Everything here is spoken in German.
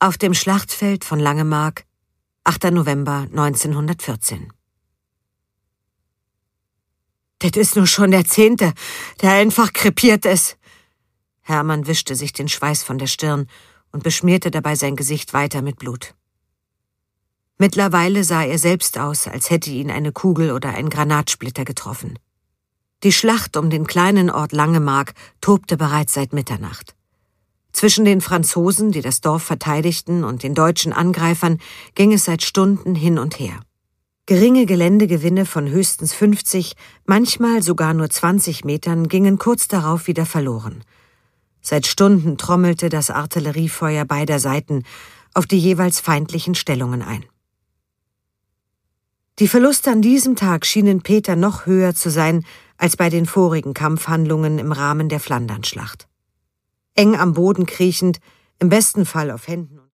Auf dem Schlachtfeld von Langemark, 8. November 1914. »Das ist nur schon der 10., der einfach krepiert ist.« Hermann wischte sich den Schweiß von der Stirn und beschmierte dabei sein Gesicht weiter mit Blut. Mittlerweile sah er selbst aus, als hätte ihn eine Kugel oder ein Granatsplitter getroffen. Die Schlacht um den kleinen Ort Langemark tobte bereits seit Mitternacht. Zwischen den Franzosen, die das Dorf verteidigten, und den deutschen Angreifern ging es seit Stunden hin und her. Geringe Geländegewinne von höchstens 50, manchmal sogar nur 20 Metern gingen kurz darauf wieder verloren. Seit Stunden trommelte das Artilleriefeuer beider Seiten auf die jeweils feindlichen Stellungen ein. Die Verluste an diesem Tag schienen Peter noch höher zu sein als bei den vorigen Kampfhandlungen im Rahmen der Flandernschlacht. Eng am Boden kriechend, im besten Fall auf Händen